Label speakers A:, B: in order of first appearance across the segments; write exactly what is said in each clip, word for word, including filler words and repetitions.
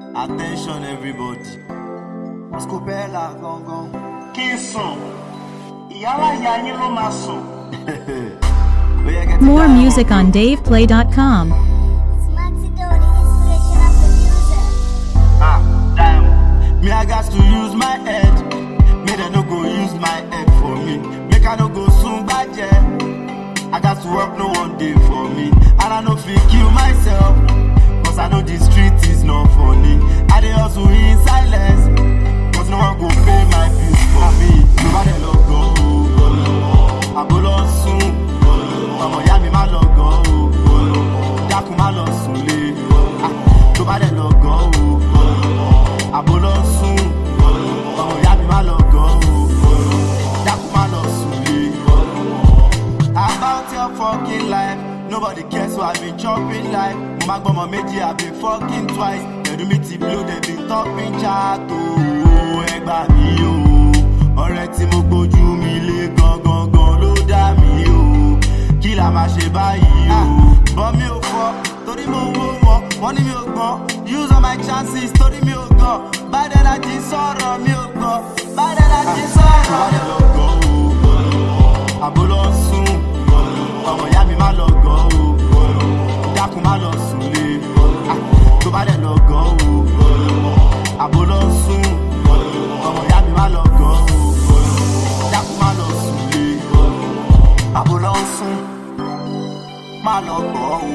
A: Attention everybody. Scopella gangan.
B: Kí n sùn? Ìyálà ìyá yín ló máa sùn.
C: More music on dave play dot com.
B: Ah, damn.
A: Me I got to use my head. Me they no go use my head for me. Make I no go soon bad yeah. I got to work no one day for me. And I no fit kill myself. Cause I know the street is not funny. I dey hustle in silence. Cause no one go pay my bills for me. Nobody love go. I go lost soon. Ọmọ ìyá mi má lọ gan o. Dákun má lọ sùn lé. Nobody love go. Àbò lọ sùn. Ọmọ ìyá mi má lọ gan o. Dákun má lọ sùn lé. About your fucking life. Nobody cares so I've been chopping life. Mo máa gbọ́mọ méjì I've been fucking twice. Ẹ̀dùn mi ti blow they been topping chat o. Ẹ gbà mí o. Ọ̀rẹ́ tí mo gbójú mi lé gangan gan ló dá mi o. Kí la máa ṣe báyìí o. Bọ́ mi ò fọ́ torí mo wó wọn. Wọ́n ní mi ò gbọ́n. Use all my chances torí mi ò gan. Bad energy sọ̀rọ̀ mi ò gbọ́. Bad energy sọ̀rọ̀ mi ò gbọ́. Àbò lọ sùn. Ọmọ ìyá mi má lọ gan o. Dákun má lọ sùn lé. Tó bá dẹ̀ lọ gan o. Àbò lọ sùn. Ọmọ ìyá mi má lọ gan o. Dákun má lọ sùn lé. Àbò lọ sùn. Má lọ gan o.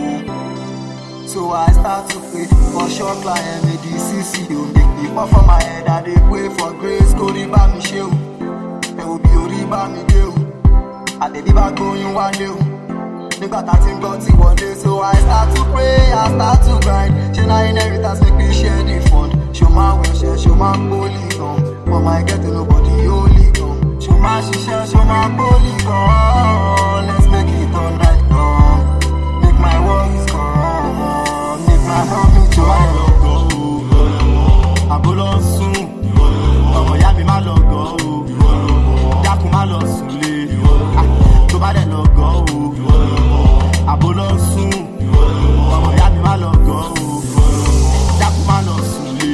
A: So I start to pray for sure client me the C C o. Make me pop for my head I dey pray for grace kó rí bá mi ṣe o. Ẹ wo bí orí bá mi dé o. Àtẹ̀bí bá gbóyún wálé o. Nígbà tá ti ń gbọ́ ti wọlé. So I start to pray, I start to grind. Ṣé na inheritance make me share the fund? Ṣé o máa wẹ̀ṣẹ̀, ṣé o máa pólì gan? For my getting nobody holy gan. Ṣé o máa ṣiṣẹ́, ṣé o máa pólì gan? Let's make it all night long. Make my worries come. Make my mommy joy. Má lọ gan o. Àbò lọ sùn. Ọmọ ìyá mi má lọ gan o. Dákun má lọ sùn lé. Tó bá dẹ̀ lọ gan o. Àbò lọ sùn. Ọmọ ìyá mi má lọ gan o. Dákun má lọ sùn lé.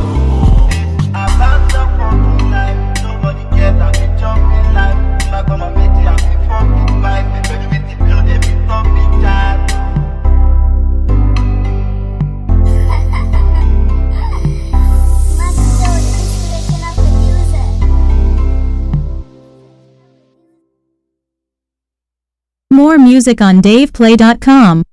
B: About your fucking life. Nobody cares, I've been jumping life. Back on my bitch, I've been fucking vibe. Every bit of blow, they been topping chat.
C: More music on dave play dot com.